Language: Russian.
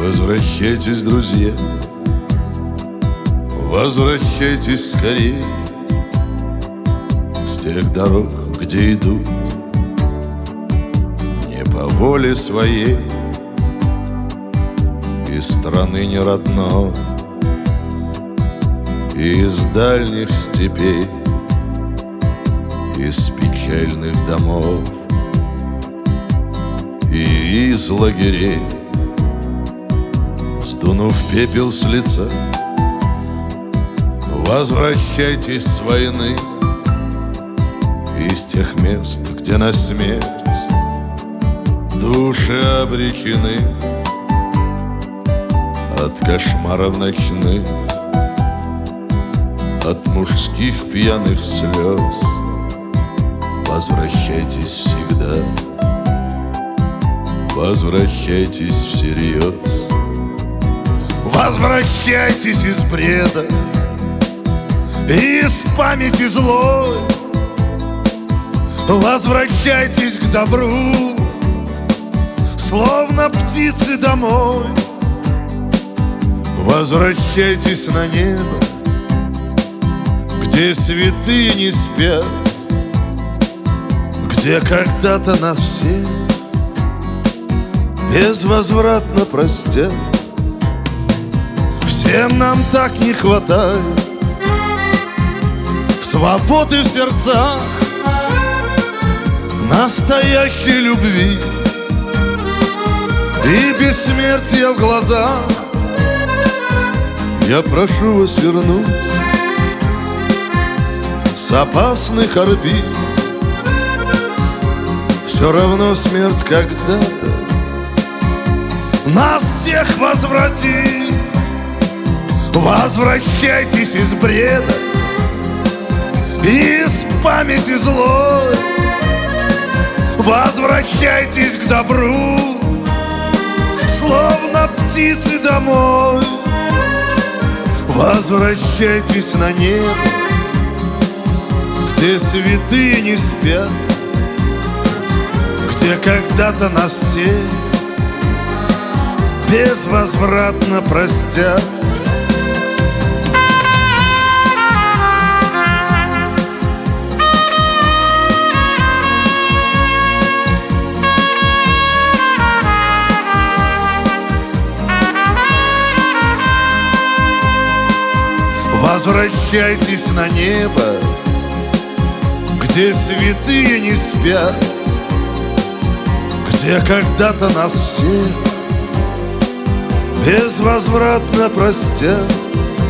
Возвращайтесь, друзья, возвращайтесь скорее с тех дорог, где идут не по воле своей, из страны неродной, из дальних степей, из печальных домов и из лагерей. Сдунув пепел с лица, возвращайтесь с войны, из тех мест, где на смерть души обречены. От кошмаров ночных, от мужских пьяных слез возвращайтесь всегда, возвращайтесь всерьез. Возвращайтесь из бреда, из памяти злой, возвращайтесь к добру, словно птицы домой. Возвращайтесь на небо, где святые не спят, где когда-то нас всех безвозвратно простят. Всем нам так не хватает свободы в сердцах, настоящей любви и бессмертия в глазах. Я прошу вас вернуться с опасных орбит. Все равно смерть когда-то нас всех возвратит. Возвращайтесь из бреда, из памяти злой, возвращайтесь к добру, словно птицы домой. Возвращайтесь на небо, где святые не спят, где когда-то нас всех безвозвратно простят. Возвращайтесь на небо, где святые не спят, где когда-то нас всех безвозвратно простят.